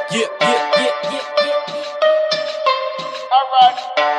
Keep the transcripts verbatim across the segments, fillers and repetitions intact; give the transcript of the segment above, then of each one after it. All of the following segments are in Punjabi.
Yeah, yeah, yeah, yeah, yeah. Alright.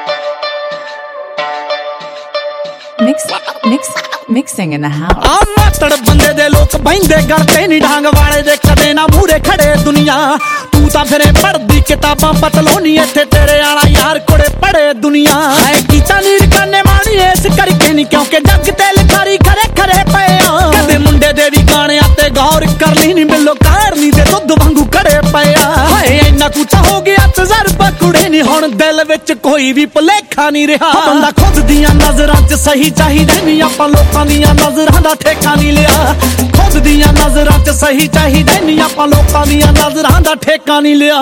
Mix, mix, mixing in the house. ਆ ਮਾਤੜ ਬੰਦੇ ਦੇ ਲੋਕ ਬੈਂਦੇ ਗਲਤੇ ਨਹੀਂ ਢੰਗ ਵਾਲੇ ਦੇ ਕਦੇ ਨਾ ਮੂਰੇ ਖੜੇ ਦੁਨੀਆ ਤੂੰ ਤਾਂ ਫਿਰੇ ਪੜਦੀ ਕਿਤਾਬਾਂ ਪਤਲੋਨੀ ਇੱਥੇ ਤੇਰੇ ਵਾਲਾ ਯਾਰ ਕੋੜੇ ਪੜੇ ਦੁਨੀਆ ਹੈ ਕੀਤਾ ਨੀਰ ਕਰਨੇ ਮਾਣੀ ਇਸ ਕਰਕੇ ਨਹੀਂ ਕਿਉਂਕਿ ਜੱਗ ਤੇ ਲਿਖਾਰੀ ਖਰੇ ਖਰੇ ਪਏ ਆ ਕਦੇ ਮੁੰਡੇ ਦੇ ਵੀ ਗਾਣਿਆਂ ਤੇ ਗੌਰ ਕਰ ਲਈ ਨਹੀਂ ਮਿਲੋ ਕਾਰਨੀ ਦੇ ਦੁੱਧ ਵਾਂਗੂ ਖੜੇ ਪਏ ਆ ਹਾਏ ਇੰਨਾ ਕੁਛ ਹੋ ਗਿਆ ਤਜਰਬਾ ਕੁੜੇ ਨਹੀਂ ਹੁਣ ਦਿਲ ਵਿੱਚ ਕੋਈ ਵੀ ਭੁਲੇਖਾ ਨਹੀਂ ਰਿਹਾ ਬੰਦਾ ਖੁਦ ਦੀਆਂ ਨਜ਼ਰਾਂ 'ਚ ਸਹੀ ਚਾਹੀਦਾ ਨਹੀਂ ਆਪਾਂ ਲੋਕਾਂ ਦੀਆਂ ਨਜ਼ਰਾਂ ਦਾ ਠੇਕਾ ਨਹੀਂ ਲਿਆ ਖੁਦ ਦੀਆਂ ਨਜ਼ਰਾਂ 'ਚ ਸਹੀ ਚਾਹੀਦਾ ਨਹੀਂ ਆਪਾਂ ਲੋਕਾਂ ਦੀਆਂ ਨਜ਼ਰਾਂ ਦਾ ਠੇਕਾ ਨਹੀਂ ਲਿਆ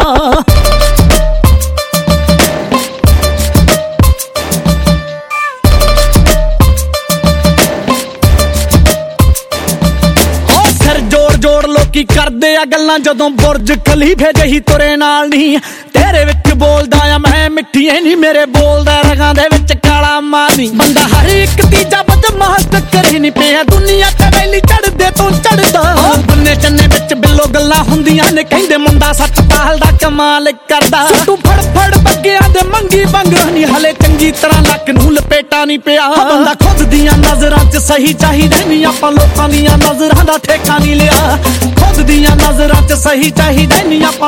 ਜੋੜ ਲੋਕੀ ਕਰਦੇ ਆ ਗੱਲਾਂ ਜਦੋਂ ਬੁਰਜ ਖਲੀਫੇ ਜਹੀ ਤੁਰੇ ਨਾਲ ਨਹੀਂ ਤੇਰੇ ਵਿੱਚ ਬੋਲਦਾ ਆ ਮੈਂ ਮਿੱਠੀਏ ਨਹੀਂ ਮੇਰੇ ਬੋਲਦਾ ਰਗਾਂ ਦੇ ਵਿੱਚ ਕਾਲਾ ਮਾਨੀ ਬੰਦਾ ਹਰ ਇੱਕ ਤੀਜਾ ਬਦਮਾਸ਼ ਕਰੇ ਨਹੀਂ ਪਿਆ ਦੁਨੀਆ ਤੇ ਵੈਲੀ ਚੜਦੇ ਤੋਂ ਚੜਦਾ ਬੰਨੇ ਚੰਨੇ ਵਿੱਚ ਬਿੱਲੋ ਗੱਲਾਂ ਹੁੰਦੀਆਂ ਨੇ ਕਹਿੰਦੇ ਮੁੰਡਾ ਸੱਚ ਪਾਲ ਦਾ ਕਮਾਲ ਕਰਦਾ ਤੂੰ ਫੜ ਫੜ ਬੱਗਿਆਂ ਦੇ ਮੰਗੀ ਬੰਗਰ ਨਹੀਂ ਹਲੇ ਚੰਗੀ ਤਰ੍ਹਾਂ ਲੱਕ ਨੂੰ ਲਪੇਟਾ ਨਹੀਂ ਪਿਆ ਬੰਦਾ ਖੁਦ ਦੀਆਂ ਨਜ਼ਰਾਂ 'ਚ ਸਹੀ ਚਾਹੀਦਾ ਨਹੀਂ ਆਪਾਂ ਲੋਕਾਂ ਦੀਆਂ ਨਜ਼ਰਾਂ ਦਾ ਠੇਕਾ ਨਹੀਂ ਲਿਆ ਖੁਦ ਦੀਆਂ ਨਜ਼ਰਾਂ 'ਚ ਸਹੀ ਚਾਹੀਦਾ ਨਹੀਂ ਆਪਾਂ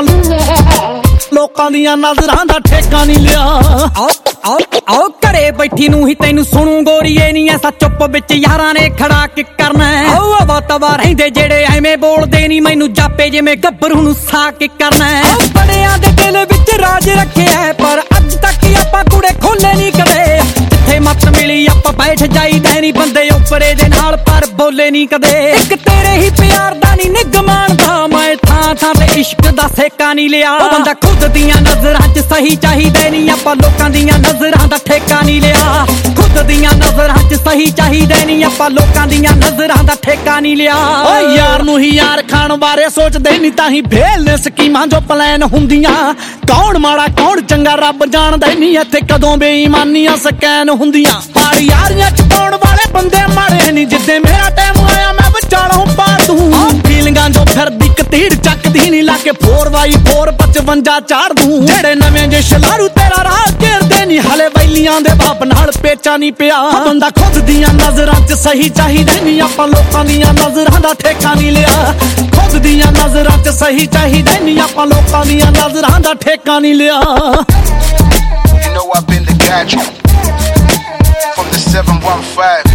ਲੋਕਾਂ ਦੀਆਂ ਨਜ਼ਰਾਂ ਦਾ ਠੇਕਾ ਨਹੀਂ ਲਿਆ ਆਓ ਆਓ ਆਓ ਘਰੇ ਬੈਠੀ ਨੂੰ ਹੀ ਤੈਨੂੰ ਸੁਣੂ ਗੋਰੀਏ ਨਹੀਂ ਐਸਾ ਚੁੱਪ ਵਿੱਚ ਯਾਰਾਂ ਨੇ ਖੜਾ ਕਿ ਕਰਨਾ ਆਓ ਆਵਾ ਤਵਾ ਰਹਿੰਦੇ ਜਿਹੜੇ ਐਵੇਂ ਬੋਲਦੇ ਨਹੀਂ ਮੈਨੂੰ ਜਾਪੇ ਜਿਵੇਂ ਗੱਭਰੂ ਨੂੰ ਸਾ ਕੇ ਕਰਨਾ ਬੜਿਆਂ ਦੇ ਦਿਲ ਵਿੱਚ ਰਾਜ ਰੱਖਿਆ ਪਰ ਅੱਜ ਤੱਕ ਆਪਾਂ ਕੁੜੇ ਖੋਲੇ ਨਹੀਂ ਕਦੇ ਜਿੱਥੇ ਮੱਤ ਮਿਲੀ ਆਪਾਂ ਬੈਠ ਜਾਈਦਾ ਨਹੀਂ ਬੰਦੇ ਉੱਪਰੇ ਦੇ ਨਾਲ ਪਰ ਬੋਲੇ ਨਹੀਂ ਕਦੇ ਇੱਕ ਤੇਰੇ ਹੀ ਪਿਆਰ ਦਾ ਨਹੀਂ ਨਿਗਮਾਨ ਦਾ ਮੈਂ ਥਾਂ ਥਾਂ ਤੇ ਇਸ਼ਕ ਦਾ ਸੇਕਾ ਨਹੀਂ ਲਿਆ ਬੰਦਾ ਖੁਦ ਦੀਆਂ ਨਜ਼ਰਾਂ 'ਚ ਸਹੀ ਚਾਹੀਦੇ ਨਹੀਂ ਆਪਾਂ ਲੋਕਾਂ ਦੀਆਂ ਨਜ਼ਰਾਂ ਦਾ ਠੇਕਾ ਨਹੀਂ ਲਿਆ ਖੁਦ ਦੀਆਂ ਨਜ਼ਰਾਂ 'ਚ ਸਹੀ ਚਾਹੀਦੇ ਨਹੀਂ ਆਪਾਂ ਲੋਕਾਂ ਦੀਆਂ ਨਜ਼ਰਾਂ ਦਾ ਠੇਕਾ ਨਹੀਂ ਲਿਆ ਓ ਯਾਰ ਨੂੰ ਹੀ ਯਾਰ ਖਾਣ ਬਾਰੇ ਸੋਚਦੇ ਨਹੀਂ ਤਾਂ ਹੀ ਫੇਲ ਨੇ ਸਕੀਮਾਂ ਜੋ ਪਲਾਨ ਹੁੰਦੀਆਂ ਕੌਣ ਮਾੜਾ ਕੌਣ ਚੰਗਾ ਰੱਬ ਜਾਣਦਾ ਨਹੀਂ ਇੱਥੇ ਕਦੋਂ ਬੇਈਮਾਨੀਆਂ ਸਕੈਨ ਹੁੰਦੀਆਂ ਪਰ ਯਾਰੀਆਂ 'ਚ ਪਾਉਣ ਵਾਲੇ ਬੰਦੇ ਮਾੜੇ ਨਹੀਂ ਜਿੱਦੇ ਮੇਰਾ ਟਾਈਮ ਆਇਆ ਮੈਂ ਵਿਚਾਲੋਂ ਪਾਰ ਦੂੰ ਫੀਲਿੰਗਾਂ ਜੋ ਫਿਰਦੀ ਕਤੀੜ ਚੱਕਦੀ ਨਹੀਂ ਲਾ ਕੇ ਫੋਰ ਬਾਈ ਫੋਰ ਪਚਵੰਜਾ ਚਾੜ ਦੂੰ ਜਿਹੜੇ ਨਵੇਂ ਜੇ ਸ਼ਲਾਰੂ ਤੇਰਾ ਰਾਹ ਘੇਰਦੇ ਨਹੀਂ ਹਲੇ ਵੈਲੀਆਂ ਦੇ ਬਾਪ ਨਾਲ ਪੇਚਾ ਨਹੀਂ ਪਿਆ ਬੰਦਾ ਖੁਦ ਦੀਆਂ ਨਜ਼ਰਾਂ 'ਚ ਸਹੀ ਚਾਹੀਦਾ ਨਹੀਂ ਆਪਾਂ ਲੋਕਾਂ ਦੀਆਂ ਨਜ਼ਰਾਂ ਦਾ ਠੇਕਾ ਨਹੀਂ ਲਿਆ ਖੁਦ ਦੀਆਂ ਨਜ਼ਰਾਂ 'ਚ ਸਹੀ ਚਾਹੀਦਾ ਨਹੀਂ ਆਪਾਂ ਲੋਕਾਂ ਦੀਆਂ ਨਜ਼ਰਾਂ ਦਾ ਠੇਕਾ ਨਹੀਂ ਲਿਆ You know I've been the gadget from the seven one five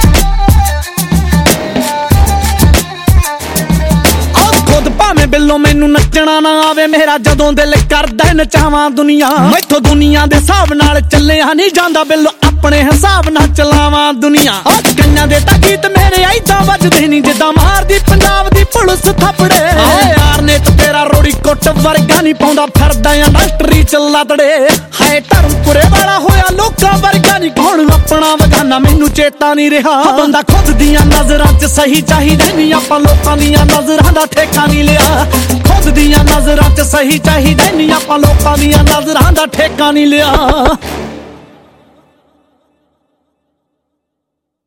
ਭਾਵੇਂ ਬਿੱਲੋ ਮੈਨੂੰ ਨੱਚਣਾ ਨਾ ਆਵੇ ਮੇਰਾ ਜਦੋਂ ਦਿਲ ਕਰਦਾ ਨਚਾਵਾਂ ਦੁਨੀਆ ਮੈਥੋਂ ਦੁਨੀਆ ਦੇ ਹਿਸਾਬ ਨਾਲ ਚੱਲਿਆ ਨਹੀਂ ਜਾਂਦਾ ਬਿੱਲੋ ਆਪਣੇ ਹਿਸਾਬ ਨਾਲ ਚਲਾਵਾਂ ਦੁਨੀਆ ਆ ਕੰਨਾਂ ਦੇ ਤਾਂ ਗੀਤ ਮੇਰੇ ਐਦਾਂ ਵੱਜਦੇ ਨਹੀਂ ਜਿੱਦਾਂ ਮਾਰਦੀ ਪੰਜਾਬ ਦੀ ਪੁਲਿਸ ਥੱਪੜੇ ਆ ਯਾਰ ਨੇ ਤੇ ਤੇਰਾ ਰੋੜੀ ਕੁੱਟ ਵਰਗਾ ਨਹੀਂ ਪਾਉਂਦਾ ਫਿਰਦਾ ਇੰਡਸਟਰੀ ਚ ਲਤੜੇ ਹਾਏ ਧਰਮਪੁਰੇ ਵਾਲਾ ਹੋਇਆ ਲੋਕਾਂ ਵਰਗਾ ਨਹੀਂ ਕੌਣ ਆਪਣਾ ਵਗਾਨਾ ਮੈਨੂੰ ਚੇਤਾ ਨਹੀਂ ਰਿਹਾ ਬੰਦਾ ਖੁਦ ਦੀਆਂ ਨਜ਼ਰਾਂ 'ਚ ਸਹੀ ਚਾਹੀਦਾ ਨਹੀਂ ਆਪਾਂ ਲੋਕਾਂ ਦੀਆਂ ਨਜ਼ਰਾਂ ਦਾ ਠੇਕਾ ਨਹੀਂ ਲਿਆ ਖੁਦ ਦੀਆਂ ਨਜ਼ਰਾਂ 'ਚ ਸਹੀ ਚਾਹੀਦਾ ਨਹੀਂ ਆਪਾਂ ਲੋਕਾਂ ਦੀਆਂ ਨਜ਼ਰਾਂ ਦਾ ਠੇਕਾ ਨਹੀਂ ਲਿਆ